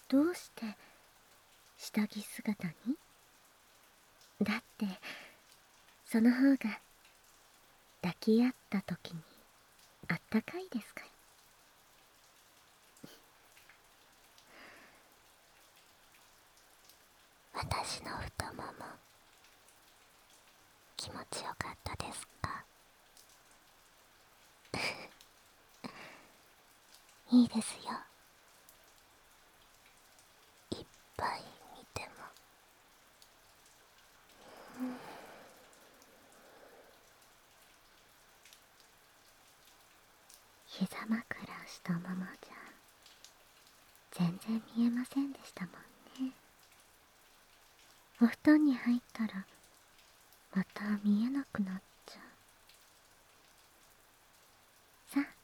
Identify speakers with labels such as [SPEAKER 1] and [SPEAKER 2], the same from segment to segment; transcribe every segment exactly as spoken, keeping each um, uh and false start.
[SPEAKER 1] どうして下着姿に？だってその方が抱き合った時にあったかいですから。
[SPEAKER 2] 私の太もも気持ちよかったですか？いいですよ、いっぱい見ても。
[SPEAKER 1] 膝枕したままじゃ全然見えませんでしたもんね。お布団に入ったらまた見えなくなっちゃう。さあ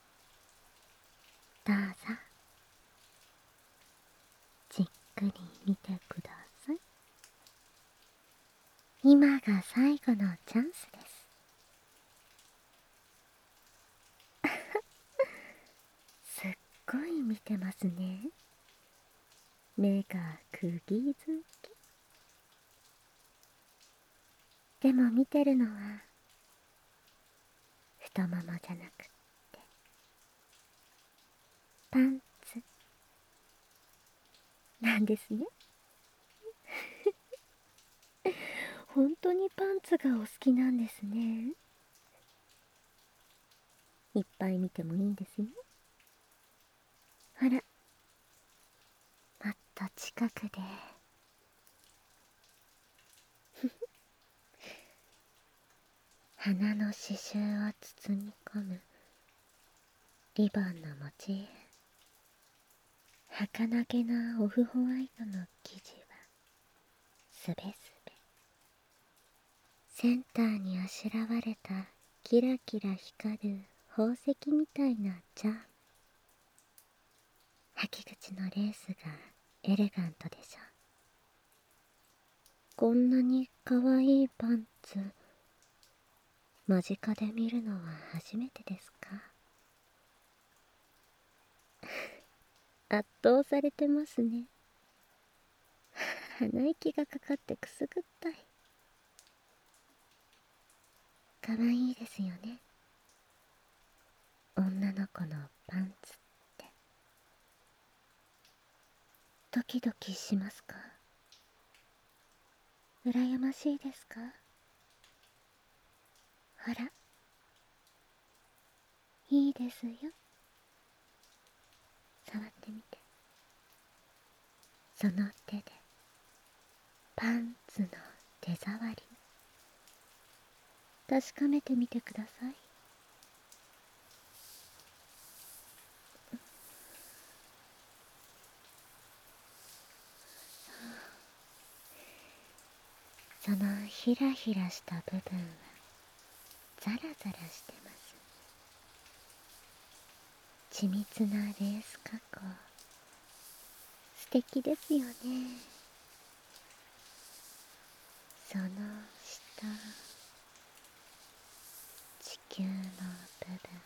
[SPEAKER 1] どうぞじっくり見てください。今が最後のチャンスです。すっごい見てますね。目が釘付け。でも見てるのは太ももじゃなくってパンツなんですね。本当にパンツがお好きなんですね。いっぱい見てもいいんですよ。ほら、もっと近くで。花の刺繍を包み込むリボンのモチーフ。儚げなオフホワイトの生地はすべすべ。センターにあしらわれたキラキラ光る宝石みたいなチャーム。履き口のレースがエレガントでしょ。こんなにかわいいパンツ間近で見るのは初めてですか？圧倒されてますね。鼻息がかかってくすぐったい。かわいいですよね、女の子のパンツって。ドキドキしますか？羨ましいですか？ほら、いいですよ。触ってみて。その手でパンツの手触り確かめてみてください。そのひらひらした部分はザラザラしてます。緻密なレース加工、素敵ですよね。その下、地球の部分、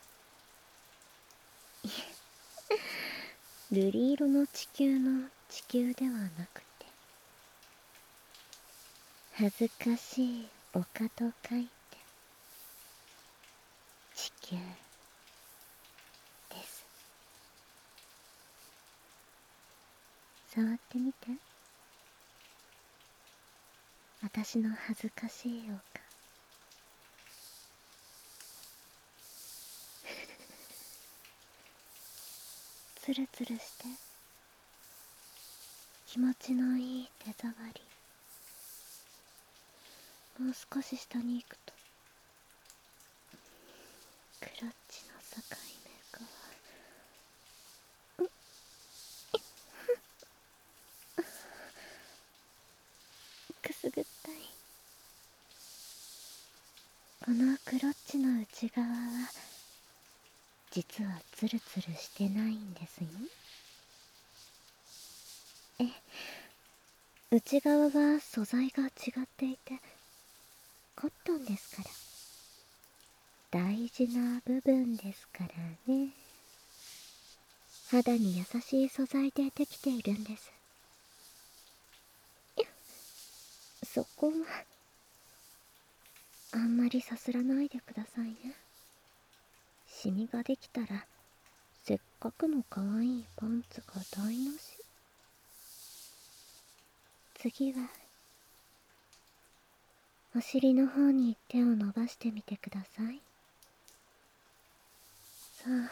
[SPEAKER 1] いえ、瑠璃色の地球の地球ではなくて、恥ずかしい丘と書いて地球です。触ってみて。私の恥ずかしい丘。ツルツルして気持ちのいい手触り。もう少し下に行くとクロッチの境目が。くすぐったい。このクロッチの内側は実はツルツルしてないんですよ。え、内側は素材が違っていてコットンですから。大事な部分ですからね。 肌に優しい素材でできているんです。そこはあんまりさすらないでくださいね。シミができたらせっかくの可愛いパンツが台無し。次はお尻の方に手を伸ばしてみてください。さあ、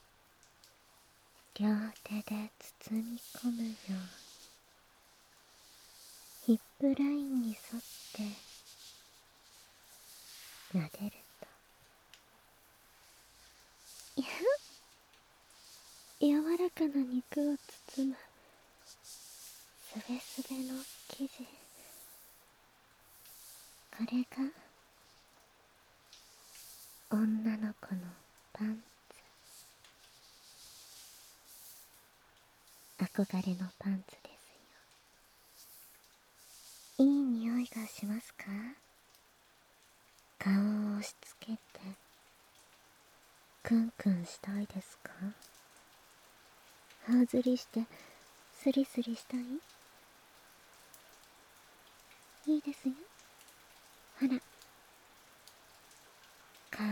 [SPEAKER 1] 両手で包み込むようにヒップラインに沿って撫でると、いや柔らかな肉を包むすべすべの生地。これが女の子のパンツ、憧れのパンツですよ。いい匂いがしますか？顔を押し付けてクンクンしたいですか？頬ずりしてスリスリしたい？いいですよ。ほら、顔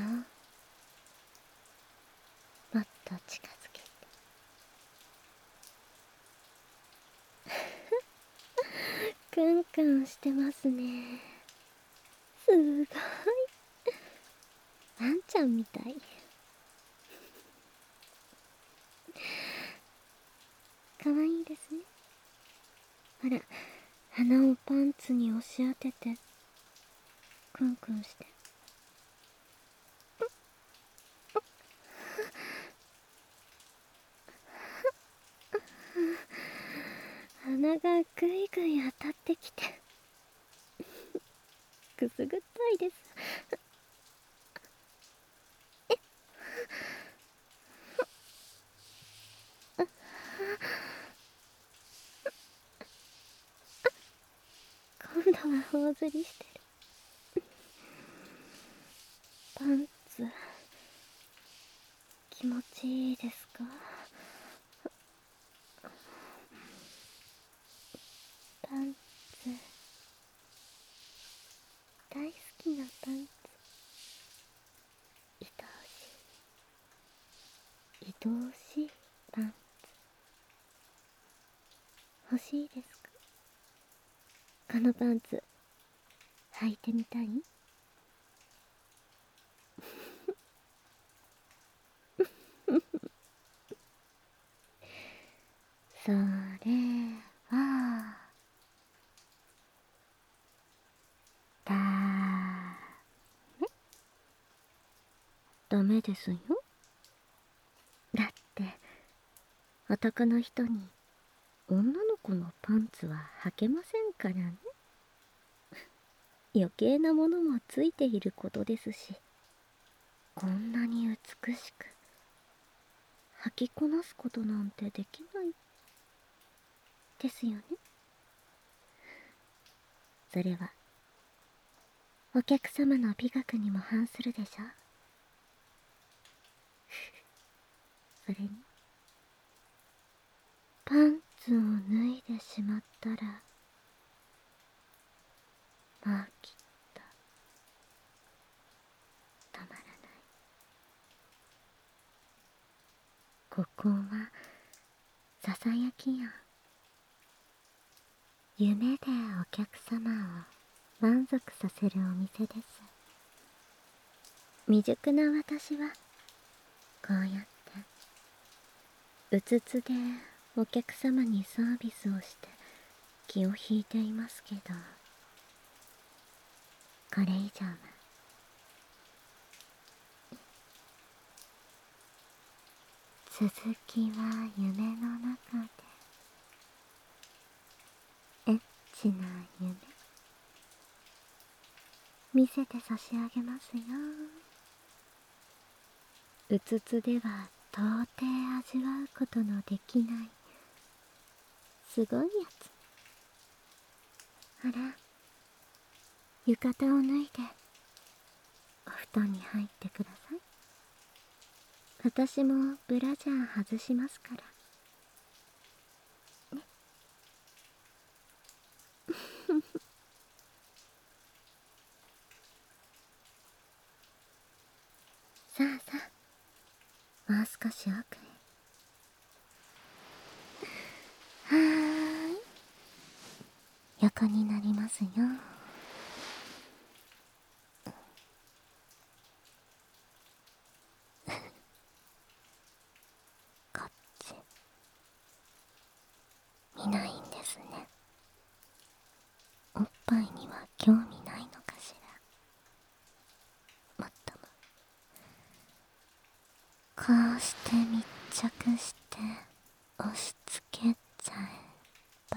[SPEAKER 1] もっと近づけて。クンクンしてますね。すごい。ワンちゃんみたい。かわいいですね。ほら、鼻をパンツに押し当ててクンクンして。鼻がグイグイ当たってきてくすぐったいです。今度は頬ずりしてる。パンツ気持ちいいですか？パンツ大好きなパンツ。愛おしい愛おしいパンツ欲しいですか？このパンツ履いてみたい？それはダメ。ダメですよ。だって男の人に女の子のパンツは履けませんからね。余計なものもついていることですし、こんなに美しく履きこなすことなんてできないですよね。それはお客様の美学にも反するでしょ。それにパンツを脱いでしまったらもうきっとたまらない。ここはささやきや夢でお客様を満足させるお店です。未熟な私はこうやってうつつでお客様にサービスをして気を引いていますけど、これ以上は続きは夢の中でエッチな夢見せて差し上げますよ。うつつでは到底味わうことのできないすごいやつ。ほら、浴衣を脱いでお布団に入ってください。 私もブラジャー外しますからね。さあさあ、もう少し奥へ。はーい、横になりますよ。
[SPEAKER 2] こっち見ないんですね。おっぱいには興味ないのかしら。もっともこうして密着して押し付けちゃえば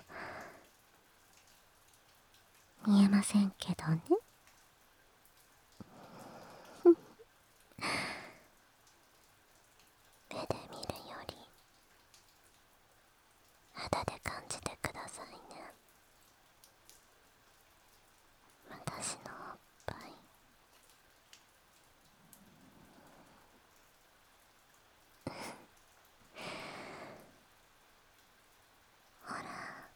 [SPEAKER 2] 見えませんけどね。目で見るより肌で感じてくださいね。私のおっぱい。ほら、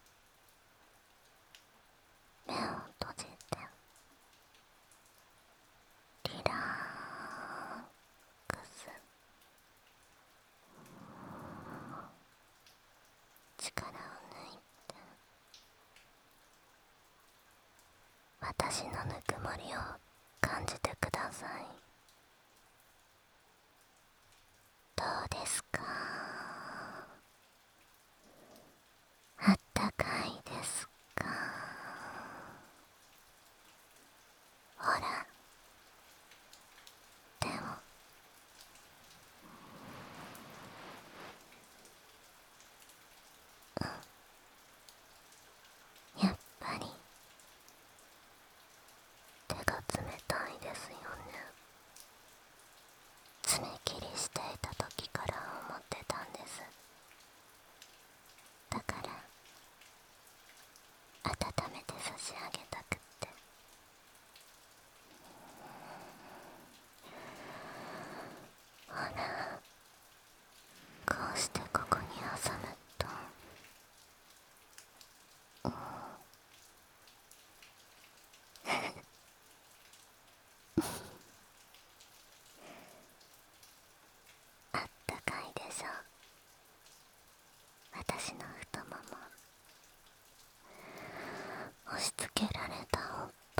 [SPEAKER 2] 目を閉じてリラックス。力を抜いて私のぬくもりを感じてください。どうですか？あったかいですか？ほら、でもやっぱり手が冷たいですよね。爪切りしていた時から思ってたんです。だから温めて差し上げたくって。ほら、こうしてここに挟むと、うん、あったかいでしょ。私の太もも、押し付けられたおっぱ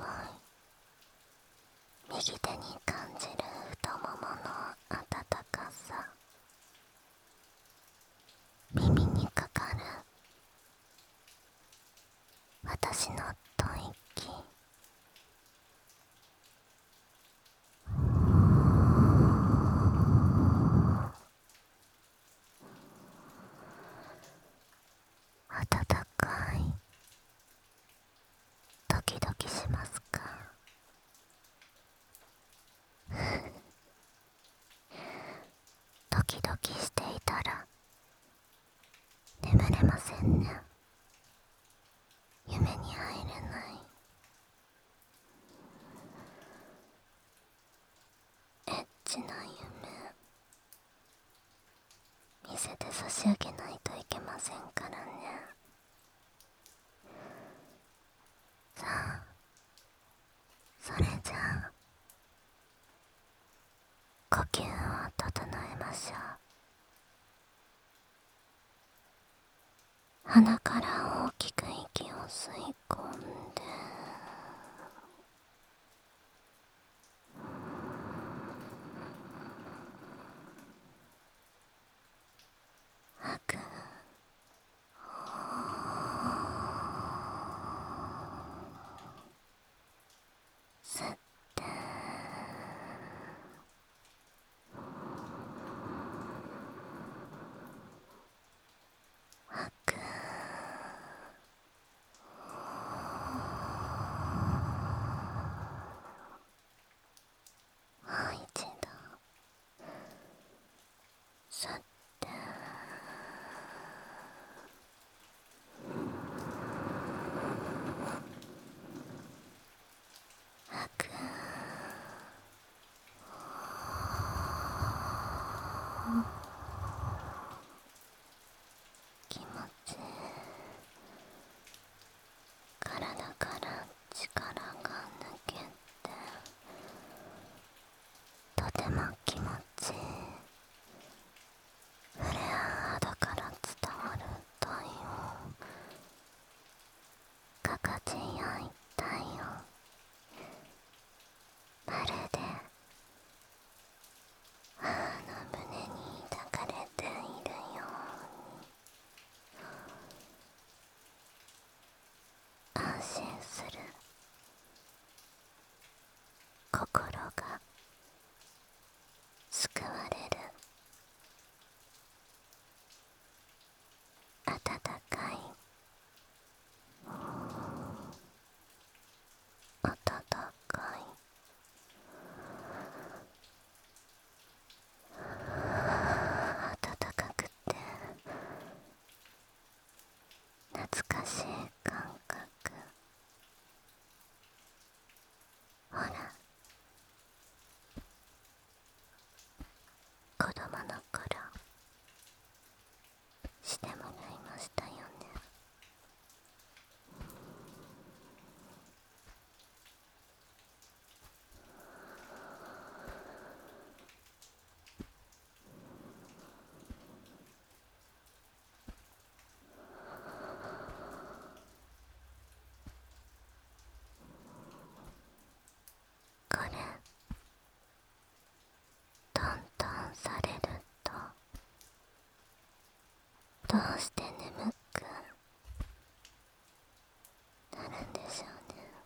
[SPEAKER 2] い、右手に感じる太ももの温かさ、耳にかかる私の吐息、温かい。ドキドキしますか？ドキドキしていたら眠れませんね。夢に入れない。エッチな夢見せて差し上げないといけませんからね。さあ、それじゃあ呼吸を整えましょう。鼻から大きく息を吸い込んで、吐く。吸って吐く。 ても気持ちいい。触れ合う肌から伝わる体温、心地よい体温、まるで母の胸に抱かれているように。安心する。心が救われる。温かい、温かい、温かくて懐かしい感覚。ほら、子供の頃してもらいましたよね。これトントンされるとどうして眠くなるんでしょうね。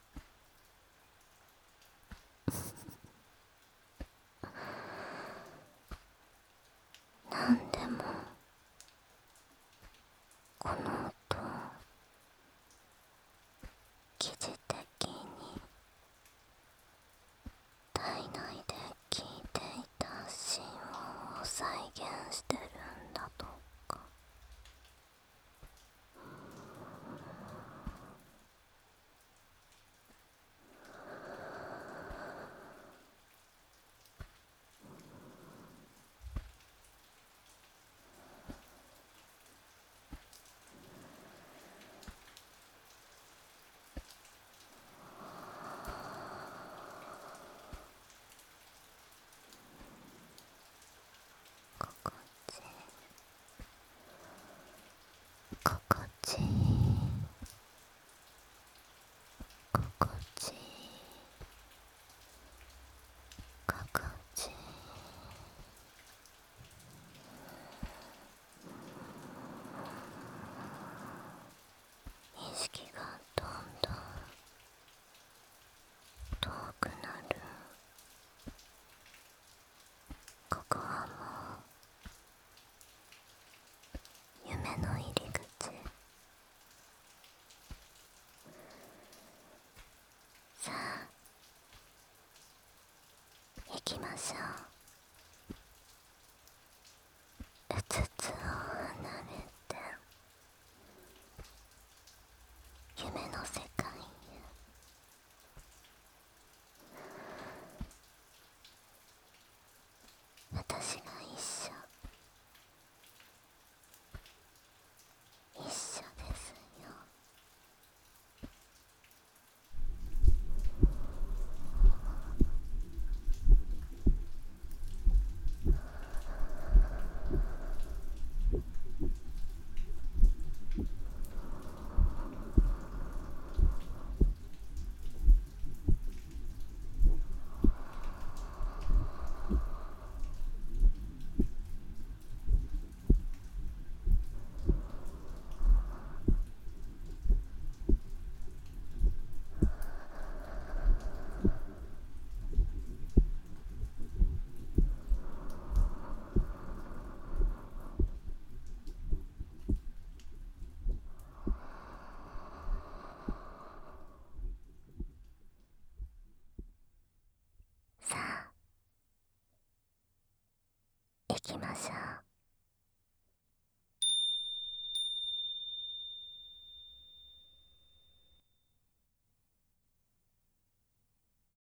[SPEAKER 2] なんでもこの音疑似的に体内で聞いていた心音を再現してるんだとか。心地いい、心地いい、心地いい、心地いい。意識がどんどん遠くなる。ここはもう夢の入り口。さあ行きましょう。うつつを離れて夢の世